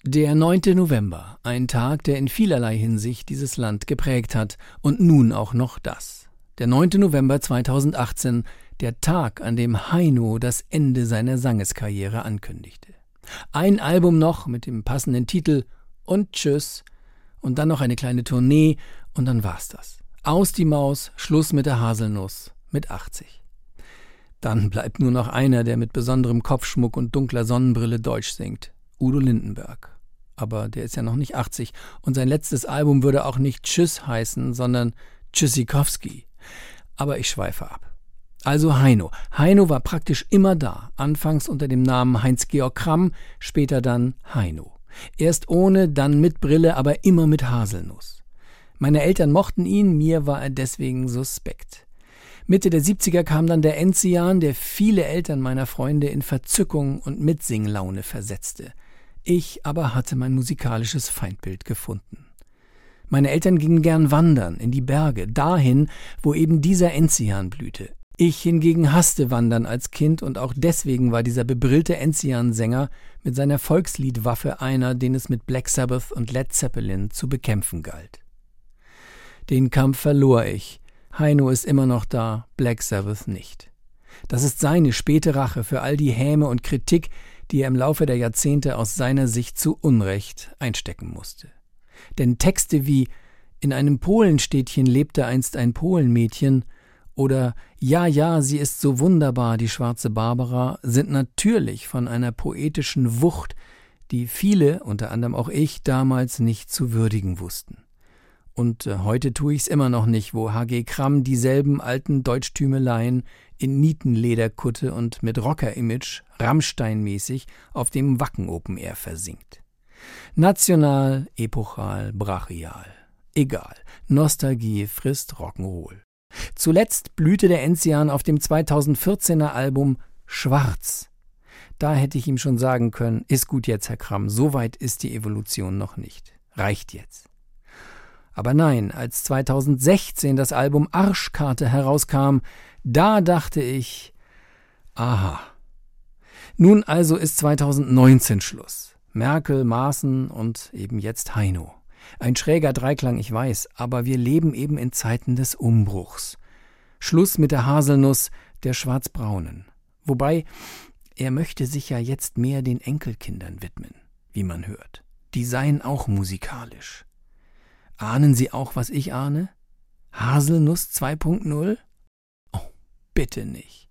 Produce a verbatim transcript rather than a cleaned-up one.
Der neunte November, ein Tag, der in vielerlei Hinsicht dieses Land geprägt hat und nun auch noch das. Der neunte November zweitausendachtzehn, der Tag, an dem Heino das Ende seiner Sangeskarriere ankündigte. Ein Album noch mit dem passenden Titel und tschüss und dann noch eine kleine Tournee und dann war's das. Aus die Maus, Schluss mit der Haselnuss, mit achtzig. Dann bleibt nur noch einer, der mit besonderem Kopfschmuck und dunkler Sonnenbrille Deutsch singt, Udo Lindenberg. Aber der ist ja noch nicht achtzig und sein letztes Album würde auch nicht Tschüss heißen, sondern Tschüssikowski. Aber ich schweife ab. Also Heino. Heino war praktisch immer da, anfangs unter dem Namen Heinz-Georg Kramm, später dann Heino. Erst ohne, dann mit Brille, aber immer mit Haselnuss. Meine Eltern mochten ihn, mir war er deswegen suspekt. Mitte der siebziger kam dann der Enzian, der viele Eltern meiner Freunde in Verzückung und Mitsinglaune versetzte. Ich aber hatte mein musikalisches Feindbild gefunden. Meine Eltern gingen gern wandern, in die Berge, dahin, wo eben dieser Enzian blühte. Ich hingegen hasste Wandern als Kind und auch deswegen war dieser bebrillte Enzian-Sänger mit seiner Volksliedwaffe einer, den es mit Black Sabbath und Led Zeppelin zu bekämpfen galt. Den Kampf verlor ich. Heino ist immer noch da, Black Sabbath nicht. Das ist seine späte Rache für all die Häme und Kritik, die er im Laufe der Jahrzehnte aus seiner Sicht zu Unrecht einstecken musste. Denn Texte wie »In einem Polenstädtchen lebte einst ein Polenmädchen« oder »Ja, ja, sie ist so wunderbar, die schwarze Barbara« sind natürlich von einer poetischen Wucht, die viele, unter anderem auch ich, damals nicht zu würdigen wussten. Und äh, heute tue ich's immer noch nicht, wo H G Kramm dieselben alten Deutschtümeleien in Nietenlederkutte und mit Rocker-Image, Rammstein-mäßig, auf dem Wacken Open Air versinkt. National, epochal, brachial. Egal, Nostalgie frisst Rock'n'Roll. Zuletzt blühte der Enzian auf dem zweitausendvierzehner Album Schwarz. Da hätte ich ihm schon sagen können, ist gut jetzt, Herr Kramm, so weit ist die Evolution noch nicht. Reicht jetzt. Aber nein, als zweitausendsechzehn das Album Arschkarte herauskam, da dachte ich, aha. Nun also ist zweitausendneunzehn Schluss. Merkel, Maaßen und eben jetzt Heino. Ein schräger Dreiklang, ich weiß, aber wir leben eben in Zeiten des Umbruchs. Schluss mit der Haselnuss, der Schwarzbraunen. Wobei, er möchte sich ja jetzt mehr den Enkelkindern widmen, wie man hört. Die seien auch musikalisch. Ahnen Sie auch, was ich ahne? Haselnuss zwei Punkt null? Oh, bitte nicht.